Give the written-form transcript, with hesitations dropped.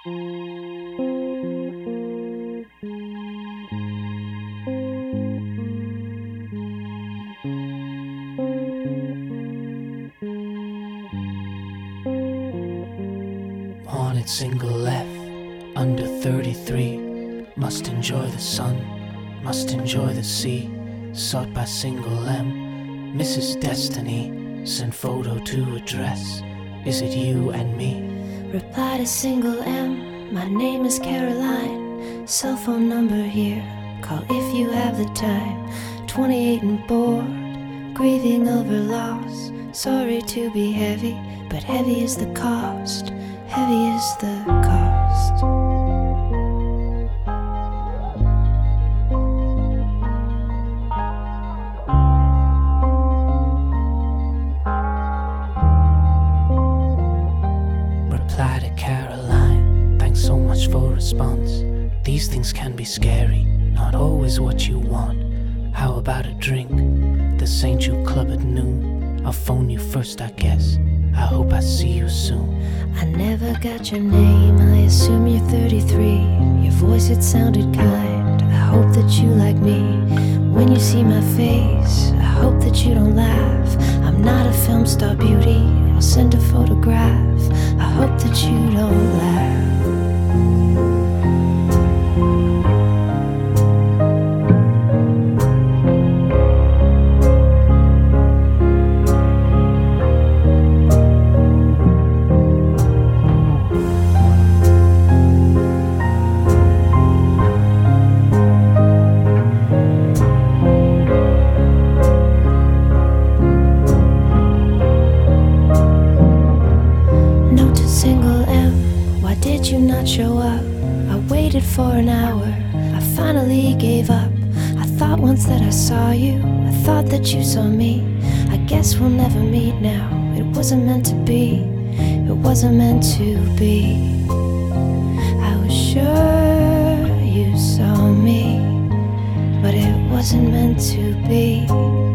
Wanted single F, under 33. Must enjoy the sun, must enjoy the sea. Sought by single M, Mrs. Destiny. Sent photo to address. Is it you and me? Reply to single M, my name is Caroline. Cell phone number here, call if you have the time. 28 and bored, grieving over loss. Sorry to be heavy, but heavy is the cost. Heavy is the cost. Reply to Caroline, thanks so much for response. These things can be scary, not always what you want. How about a drink? The St. Jude Club at noon. I'll phone you first, I guess. I hope I see you soon. I never got your name, I assume you're 33. Your voice, it sounded kind. I hope that you like me. When you see my face, I hope that you don't laugh. I'm not a film star beauty, I'll send a photograph. I hope that you don't laugh. Did you not show up? I waited for an hour, I finally gave up. I thought once that I saw you, I thought that you saw me. I guess we'll never meet now, it wasn't meant to be. It wasn't meant to be. I was sure you saw me, but it wasn't meant to be.